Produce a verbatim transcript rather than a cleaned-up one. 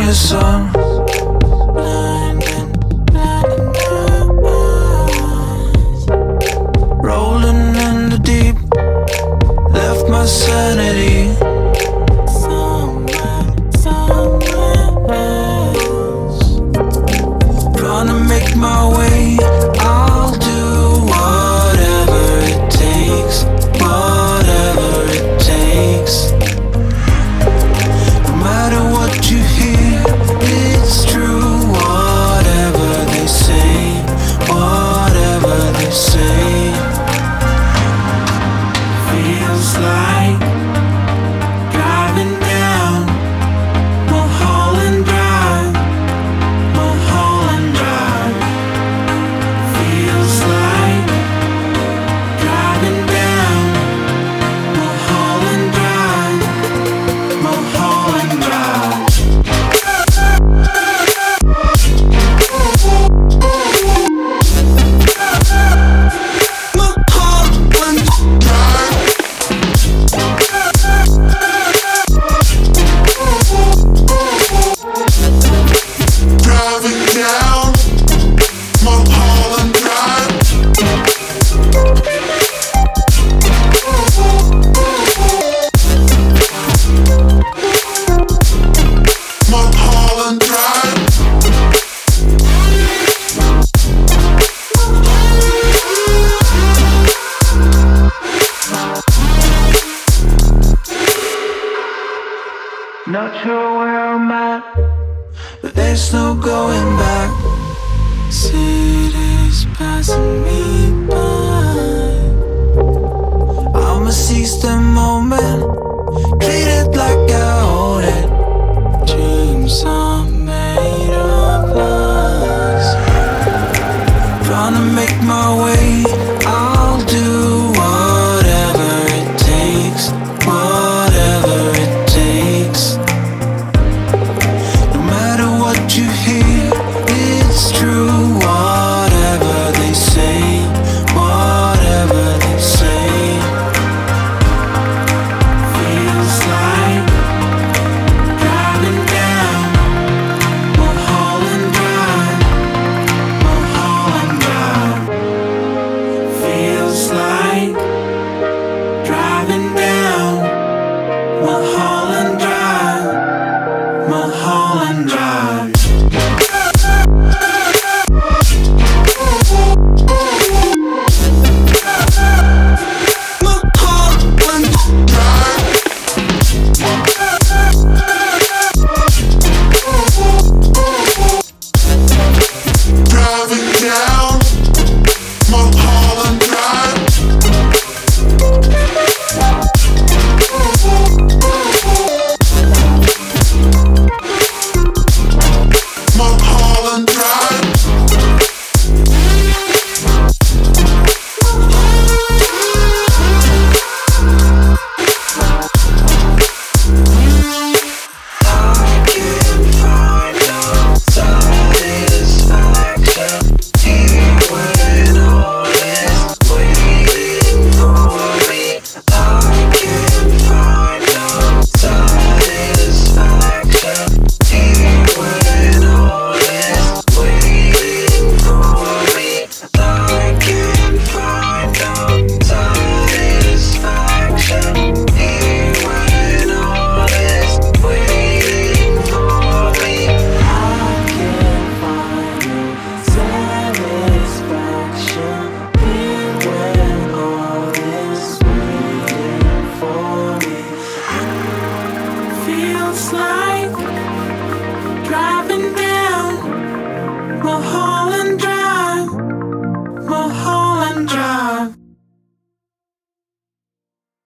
the sun. Rolling in the deep, left my sanity somewhere, somewhere else. Trying to make my way, I'll do whatever it takes, whatever it takes. No matter what you hear, it's true. Whatever they say, whatever they say, feels like driving down Mulholland Drive, Mulholland Drive. Feels like driving down Mulholland Drive, Mulholland Drive. Driving down Mulholland Drive. Mulholland Drive. Not sure where I'm at, but there's no going back. Cities passing me by. I'ma seize the moment, treat it like I